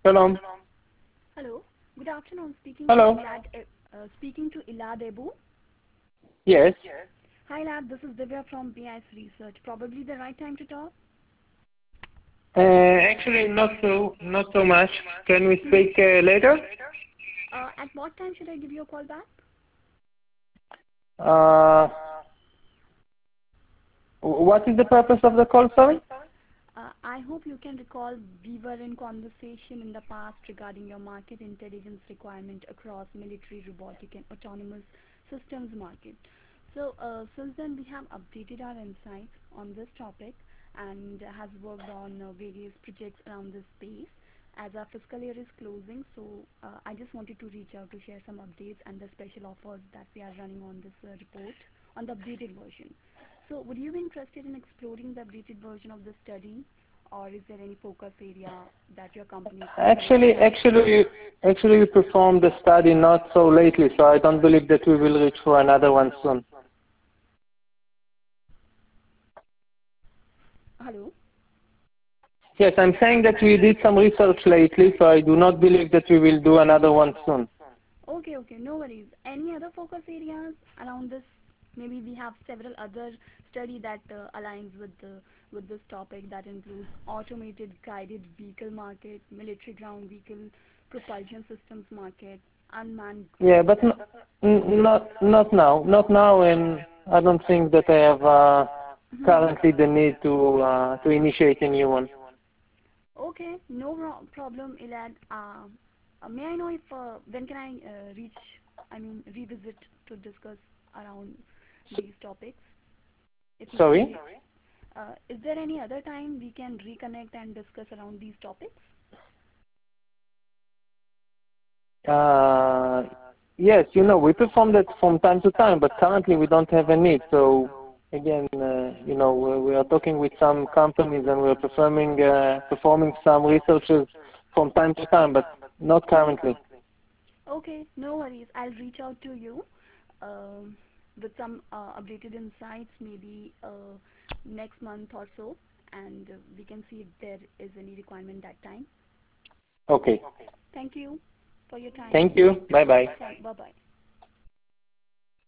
Shalom. Hello. Good afternoon. Hello. Speaking to Ilad Ebu. Yes. Hi, Ilad. This is Divya from BIS Research. Probably the right time to talk. Actually, not so much. Can we speak later? At what time should I give you a call back? Uh, what is the purpose of the call, sorry? I hope you can recall we were in conversation in the past regarding your market intelligence requirement across military, robotic, and autonomous systems market. So since then we have updated our insights on this topic and has worked on various projects around this space. As our fiscal year is closing, so I just wanted to reach out to share some updates and the special offers that we are running on this report on the updated version. So would you be interested in exploring the updated version of the study, or is there any focus area that your company is pursuing Actually, right actually, actually, we performed the study not so lately, so I don't believe that we will reach for another one soon. now? Hello? Yes, I'm saying that we did some research lately, so I do not believe that we will do another one soon. Okay, okay, no worries. Any other focus areas around this? Maybe we have several other study that aligns with this topic that includes automated guided vehicle market, military ground vehicle propulsion systems market, unmanned Yeah, but not now, and I don't think that I have currently the need to initiate a new one. Okay, no problem, Elad. May I know if when can I revisit to discuss around these topics, if may I Sorry. know? Is there any other time we can reconnect and discuss around these topics? Uh, yes, we perform that from time to time, but currently we don't have a need. So again, we are talking with some companies and we're performing some researches from time to time, but not currently. Okay, no worries. I'll reach out to you um, with some updated insights, maybe next month or so, and we can see if there is any requirement that time. Okay. Thank you for your time. Thank you. Bye bye. Bye bye.